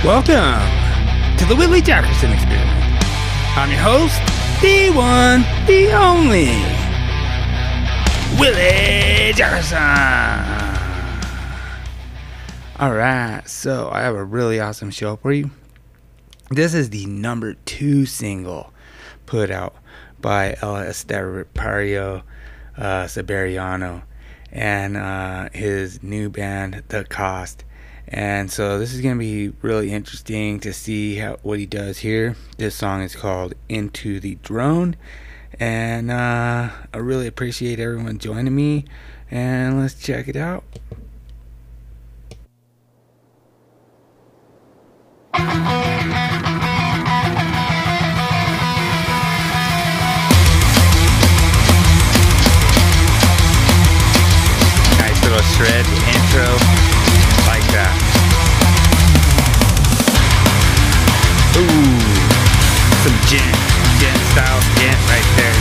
Welcome to the Willie Jefferson Experiment. I'm your host, the one, the only, Willie Jefferson. Alright, so I have a really awesome show for you. This is the number 2 single put out by El Estepario Siberiano and his new band, The Cost. And so this is going to be really interesting to see what he does here. This song is called Into the Drone. And I really appreciate everyone joining me. And let's check it out. Nice little shred intro. Like that. Ooh, some gent style gent right there.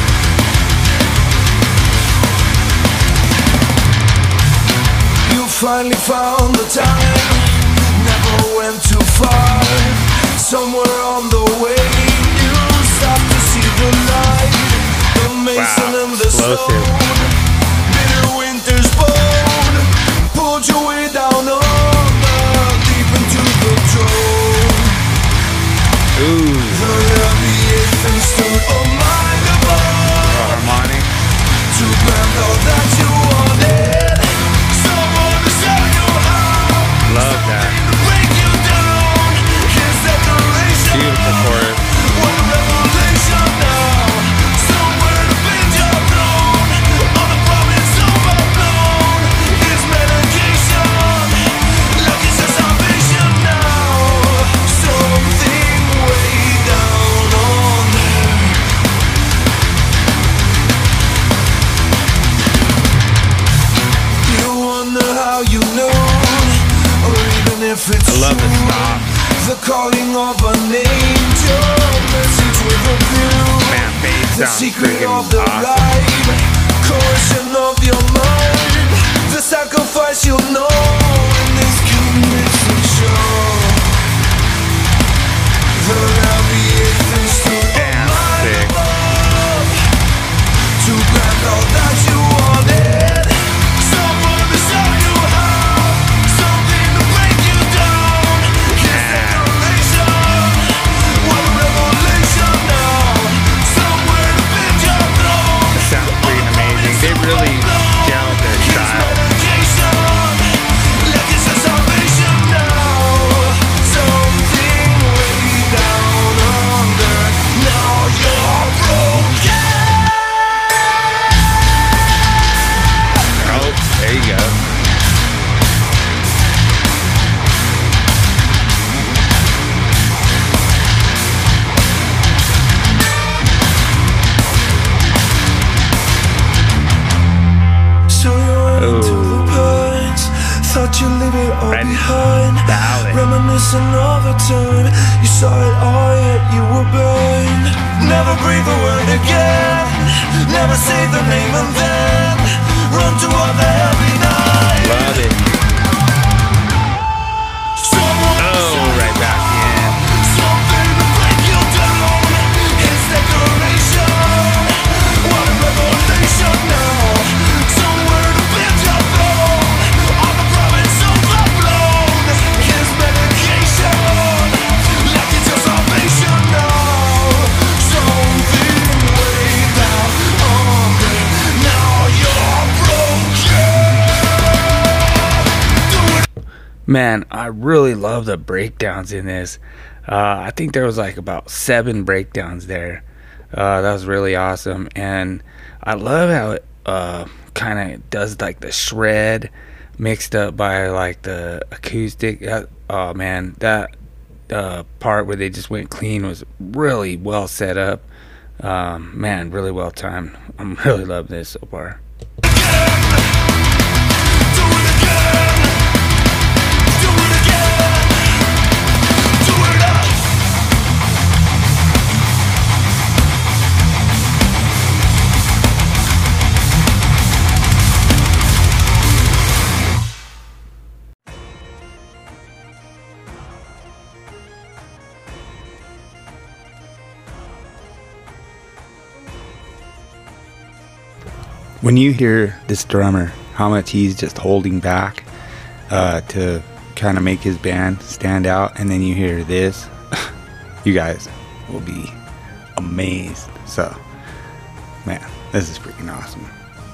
You finally found the time, never went too far. Somewhere on the way, you stopped to see the light, the mason and the stone. Bitter winter's bone pulled your way down under, deep into the throne. Ooh. The Leviathan stood on my above. Harmonic. To grant all that you wanted, someone to show you how. Love that. Break you down, his declaration. Beautiful chorus. What a revelation now. Somewhere to bend your throne, on the province overblown. His medication, look, it's your salvation now. Something way down on there. You wonder how you know, or even if it's I love the true. stop. The calling of an angel, message with a view. Man, bass The sounds secret freaking of the awesome. ride, coercion of your mind. The sacrifice you'll know in this convincing show. The Leviathan stood Damn, on my sick. above, to grant all that you wanted. Someone to show you how, something to break you down. His declaration, what a revelation now. Somewhere to bend your throne. It sounds freaking amazing. They really gelled their style. Like it's your salvation now. Something way down under. Now you're broken. Oh, there you go. So you went to Ooh. the pines, thought you'd leave it all Red behind. ballad. Reminiscing of the time you saw it all, yet you were burned. Never breathe a word again, never say the name, and then run toward the heavy night. Love it. Someone Oh, right back in. something to break you down. His declaration, what a revelation now. Somewhere to bend your throne, on the province overblown. His medication, like it's your salvation now. Something way down under. Now you're broken. Man, I really love the breakdowns in this. I think there was like about 7 breakdowns there. That was really awesome. And I love how it kind of does like the shred mixed up by like the acoustic. Oh man, that part where they just went clean was really well set up. Man, really well timed. I'm really loving this so far. When you hear this drummer, how much he's just holding back to kind of make his band stand out, and then you hear this, you guys will be amazed. So, man, this is freaking awesome.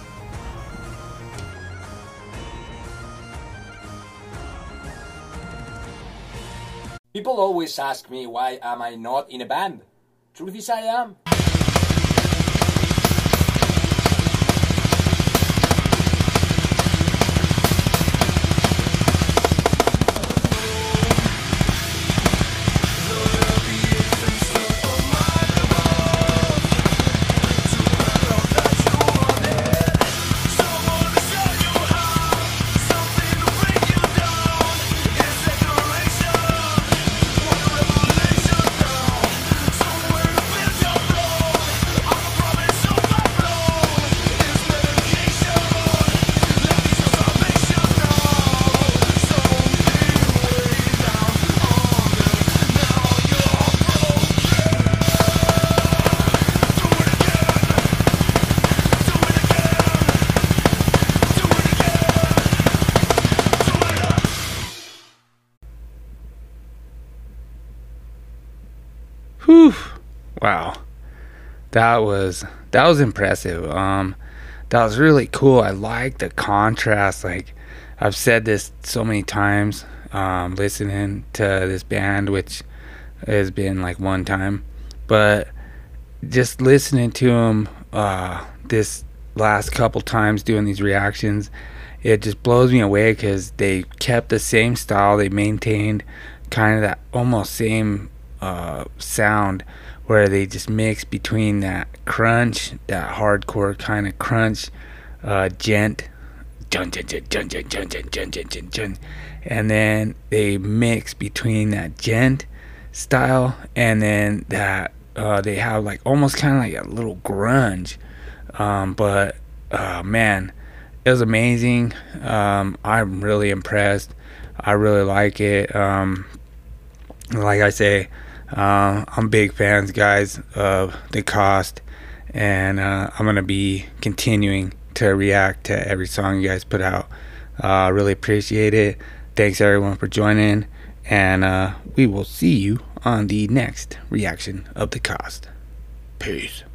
People always ask me why am I not in a band. Truth is I am. Whew. Wow. That was impressive. That was really cool. I like the contrast. Like, I've said this so many times, listening to this band, which has been like one time, but just listening to them this last couple times doing these reactions, it just blows me away because they kept the same style. They maintained kind of that almost same sound, where they just mix between that crunch, that hardcore kind of crunch, gent, and then they mix between that gent style, and then that they have like almost kind of like a little grunge, but man, it was amazing. I'm really impressed. I really like it. Like I say, I'm big fans, guys, of The Cost, and I'm gonna be continuing to react to every song you guys put out. Really appreciate it. Thanks everyone for joining, and we will see you on the next reaction of The Cost. Peace.